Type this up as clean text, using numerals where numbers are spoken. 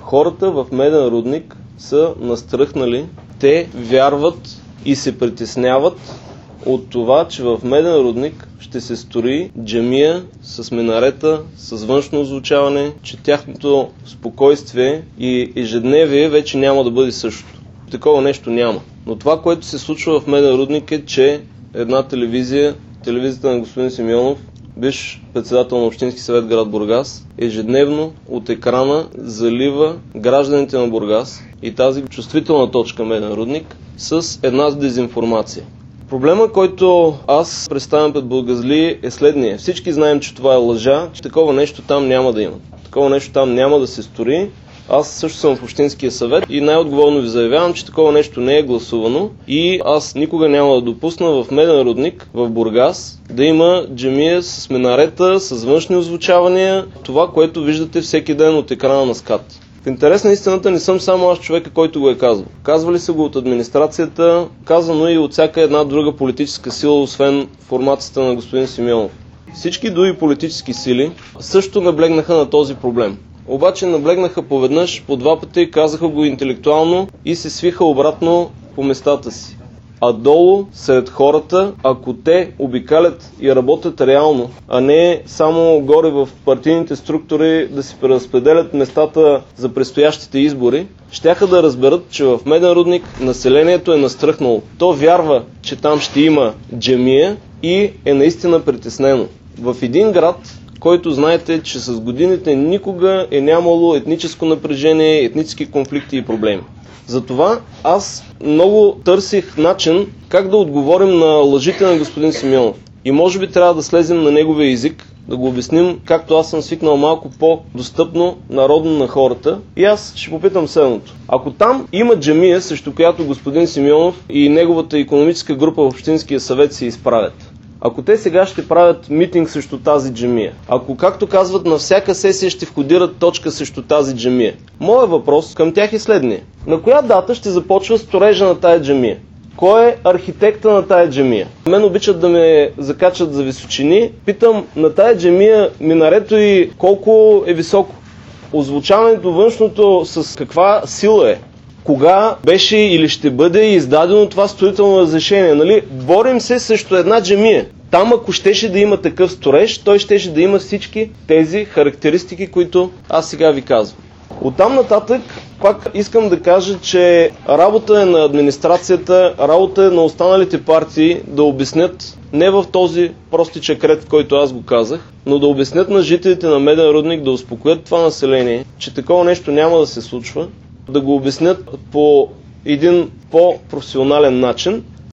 Хората в Меден рудник са настръхнали. Те вярват и се притесняват от това, че в Меден рудник ще се строи джамия с минарета, с външно озвучаване, че тяхното спокойствие и ежедневие вече няма да бъде същото. Такова нещо няма. Но това, което се случва в Меден рудник е, че една телевизията на господин Симеонов, бивш председател на Общински съвет град Бургас, ежедневно от екрана залива гражданите на Бургас и тази чувствителна точка Меден рудник с една дезинформация. Проблема, който аз представям пред бургазли е следния. Всички знаем, че това е лъжа, че такова нещо там няма да има. Такова нещо там няма да се строи. Аз също съм в Общинския съвет и най-отговорно ви заявявам, че такова нещо не е гласувано и аз никога няма да допусна в Меден рудник, в Бургас, да има джамия с минарета, с външни озвучавания, това, което виждате всеки ден от екрана на СКАТ. В интерес на истината не съм само аз човека, който го е казвал. Казвали са го от администрацията, казано и от всяка една друга политическа сила, освен формацията на господин Симеонов. Всички други политически сили също наблегнаха на този проблем. Обаче наблегнаха поведнъж, по два пъти, казаха го интелектуално и се свиха обратно по местата си. А долу, сред хората, ако те обикалят и работят реално, а не само горе в партийните структури да си преразпределят местата за предстоящите избори, щяха да разберат, че в Меден рудник населението е настръхнало. То вярва, че там ще има джамия и е наистина притеснено. В един град, който знаете, че с годините никога е нямало етническо напрежение, етнически конфликти и проблеми. Затова аз много търсих начин как да отговорим на лъжите на господин Симеонов. И може би трябва да слезем на неговия език, да го обясним, както аз съм свикнал малко по-достъпно, народно на хората. И аз ще попитам следното. Ако там има джамия, срещу която господин Симеонов и неговата икономическа група в Общинския съвет се изправят, ако те сега ще правят митинг срещу тази джамия, ако, както казват, на всяка сесия ще входират точка срещу тази джамия, моят въпрос към тях е следния. На коя дата ще започва строежа на тая джамия? Кой е архитекта на тая джамия? Мен обичат да ме закачат за височини. Питам, на тая джамия минарето и колко е високо? Озвучаването външното с каква сила е? Кога беше или ще бъде издадено това строително разрешение? Нали? Борим се срещу една джамия. Там, ако щеше да има такъв строеж, той щеше да има всички тези характеристики, които аз сега ви казвам. Оттам нататък пак искам да кажа, че работа е на администрацията, работа е на останалите партии да обяснят не в този простичък ред, в който аз го казах, но да обяснят на жителите на Меден рудник, да успокоят това население, че такова нещо няма да се случва, да го обяснят по един по-професионален начин